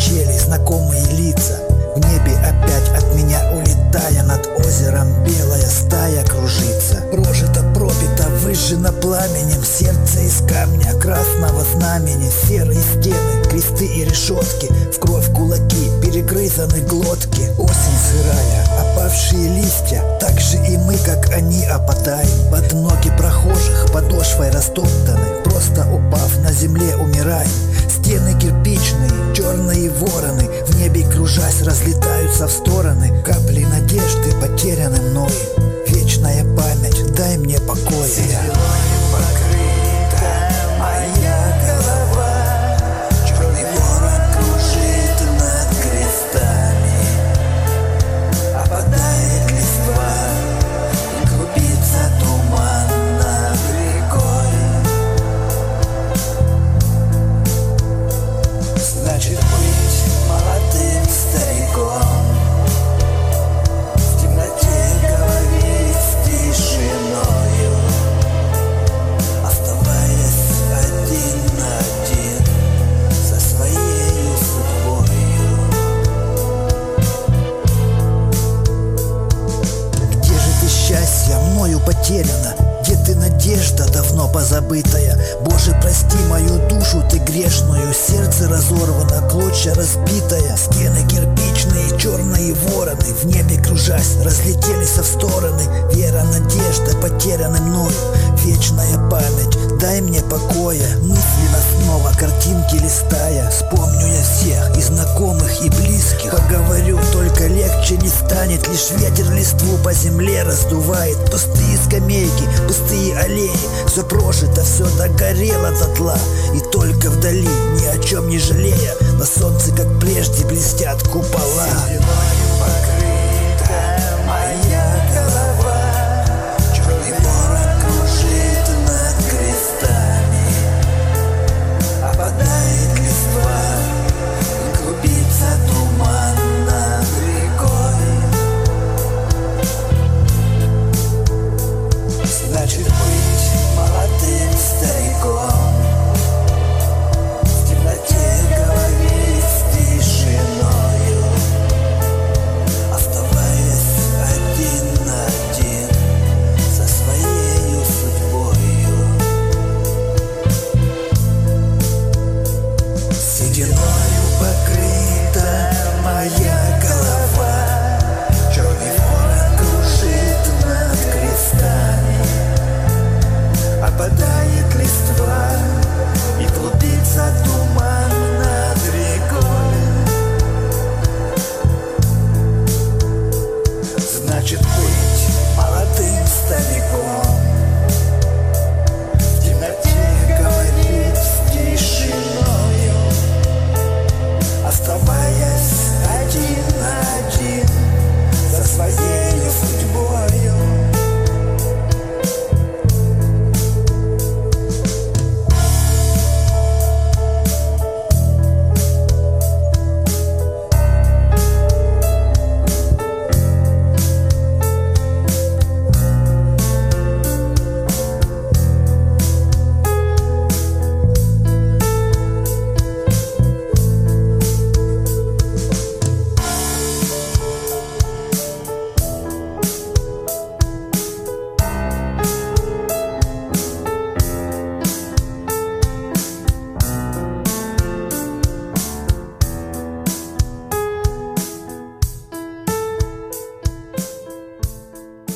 качели, знакомые лица. В небе опять от меня улетая, над озером белая стая кружится. Прожито, пропито, выжжено пламенем, сердце из камня, красного знамени. Серые стены, кресты и решетки, в кровь кулаки, перегрызаны глотки. Осень сырая, опавшие листья, так же и мы, как они, опадаем. Под ноги прохожих подошвой растоптаны, просто упав на земле умираем. Стены кирпичные, черные вороны, в небе кружась разлетаются в стороны. Капли надежды потеряны мной, вечная память, дай мне покоя. Сединою покрыта моя голова, черный ворон кружит над крестами. Опадает листва, и клубится туман над рекой. Значит, быть молодым стариком, в темноте говорить с тишиною, оставаясь один на один со своей судьбою. Где же ты, счастье, мною потеряно? Где ты, надежда, давно позабытая? Боже, прости мою душу ты грешную, сердце разорвано, клочья разбитая. Стены кирпичные, черные вороны, в небе кружась разлетелись в стороны. Вера, надежда потеряны мною, вечная память, дай мне покоя. Мысленно снова картинки листая, вспомню я всех, и знакомых, и близких. Поговорю, только легче не станет, лишь ветер листву по земле раздувает. Пустые скамейки, пустые аллеи, все прожито, все догорело дотла. И только вдали, ни о чем не жалея, на солнце, как прежде, блестят купола. Сединою покрыта моя голова, черный ворон кружит над крестами. Опадает листва, и клубится туман над рекой. Значит, быть молодым стариком, в темноте говорить с тишиною, оставаясь один на один со своей судьбою. Сединою покрыта моя голова, черный ворон кружит над крестами. Опадает листва, и клубится туман над рекой. Значит, быть молодым стариком, в темноте говорить с тишиною, оставаясь один на один со своей судьбою.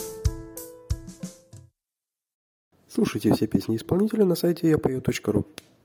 Слушайте все песни исполнителя на сайте yapeo.ru.